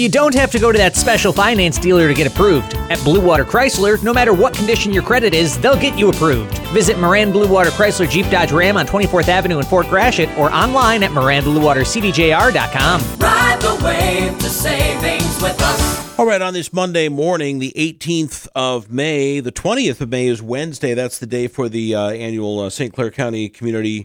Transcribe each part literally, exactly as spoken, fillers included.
You don't have to go to that special finance dealer to get approved. At Blue Water Chrysler, no matter what condition your credit is, they'll get you approved. Visit Moran Blue Water Chrysler Jeep Dodge Ram on twenty-fourth Avenue in Fort Gratiot or online at moran blue water c d j r dot com. Ride the wave to savings with us. All right, on this Monday morning, the eighteenth of May, the twentieth of May is Wednesday. That's the day for the uh, annual uh, Saint Clair County Community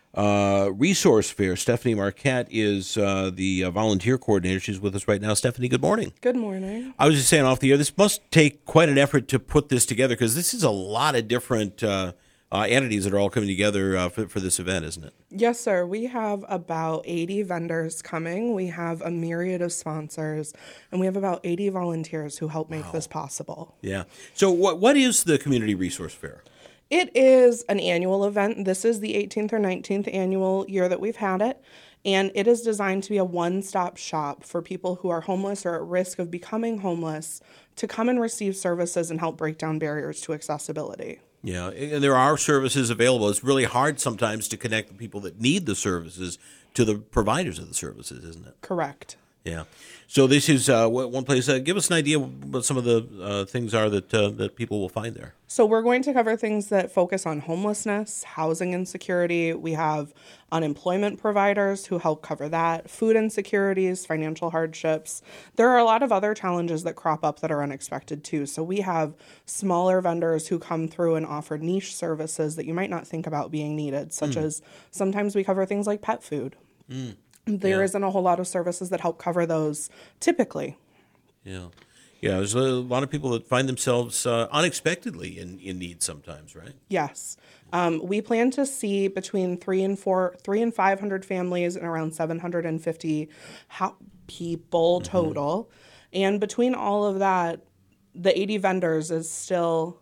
Uh, Resource Fair. Stephanie Marquette is uh, the uh, volunteer coordinator. She's with us right now. Stephanie, good morning. Good morning. I was just saying off the air, this must take quite an effort to put this together because this is a lot of different uh, uh, entities that are all coming together uh, for, for this event, isn't it? Yes, sir. We have about eighty vendors coming. We have a myriad of sponsors, and we have about eighty volunteers who help make wow. this possible. Yeah. So what what is the Community Resource Fair? It is an annual event. This is the eighteenth or nineteenth annual year that we've had it, and it is designed to be a one-stop shop for people who are homeless or at risk of becoming homeless to come and receive services and help break down barriers to accessibility. Yeah, and there are services available. It's really hard sometimes to connect the people that need the services to the providers of the services, isn't it? Correct. Yeah. So this is uh, one place. Uh, give us an idea what some of the uh, things are that uh, that people will find there. So we're going to cover things that focus on homelessness, housing insecurity. We have unemployment providers who help cover that, food insecurities, financial hardships. There are a lot of other challenges that crop up that are unexpected too. So we have smaller vendors who come through and offer niche services that you might not think about being needed, such mm. as sometimes we cover things like pet food. Mm. There yeah. isn't a whole lot of services that help cover those typically. Yeah. Yeah, there's a lot of people that find themselves uh, unexpectedly in, in need sometimes, right? Yes. Um, we plan to see between three and four, three and five hundred families and around seven hundred fifty ho- people mm-hmm. total. And between all of that, the eighty vendors is still,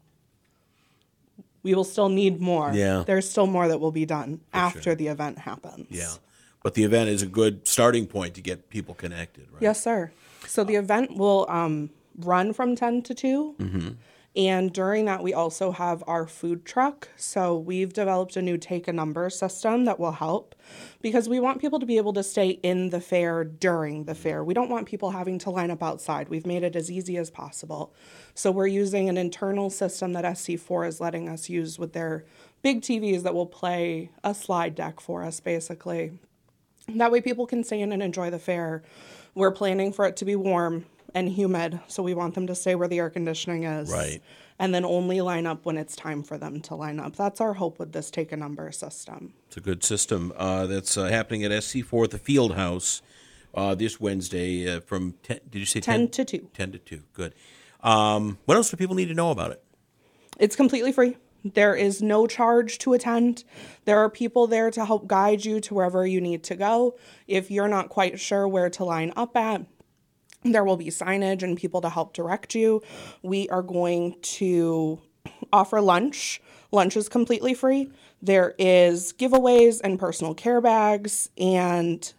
we will still need more. Yeah. There's still more that will be done For after sure. the event happens. Yeah. But the event is a good starting point to get people connected, right? Yes, sir. So the event will um, run from ten to two. Mm-hmm. And during that, we also have our food truck. So we've developed a new take a number system that will help because we want people to be able to stay in the fair during the fair. We don't want people having to line up outside. We've made it as easy as possible. So we're using an internal system that S C four is letting us use with their big T Vs that will play a slide deck for us, basically. That way people can stay in and enjoy the fair. We're planning for it to be warm and humid, so we want them to stay where the air conditioning is. Right. And then only line up when it's time for them to line up. That's our hope with this take a number system. It's a good system. Uh, that's uh, happening at S C four at the Field House uh, this Wednesday uh, from ten, did you say ten? ten to two. ten to two, good. Um, what else do people need to know about it? It's completely free. There is no charge to attend. There are people there to help guide you to wherever you need to go. If you're not quite sure where to line up at, there will be signage and people to help direct you. We are going to offer lunch. Lunch is completely free. There is giveaways and personal care bags and,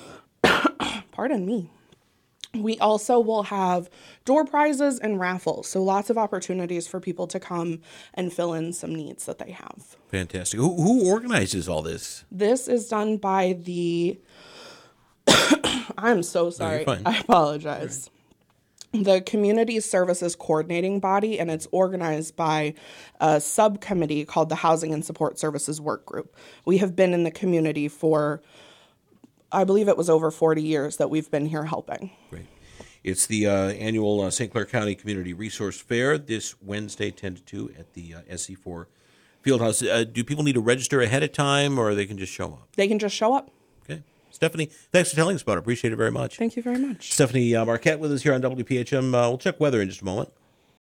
pardon me. We also will have door prizes and raffles, so lots of opportunities for people to come and fill in some needs that they have. Fantastic. Who, who organizes all this? This is done by the... I'm so sorry. No, you're fine. I apologize. Right. The Community Services Coordinating Body, and it's organized by a subcommittee called the Housing and Support Services Work Group. We have been in the community for... I believe it was over forty years that we've been here helping. Great. It's the uh, annual uh, Saint Clair County Community Resource Fair this Wednesday, ten to two at the uh, S C four Fieldhouse. Uh, do people need to register ahead of time or they can just show up? They can just show up. Okay. Stephanie, thanks for telling us about it. Appreciate it very much. Thank you very much. Stephanie uh, Marquette with us here on W P H M. Uh, we'll check weather in just a moment.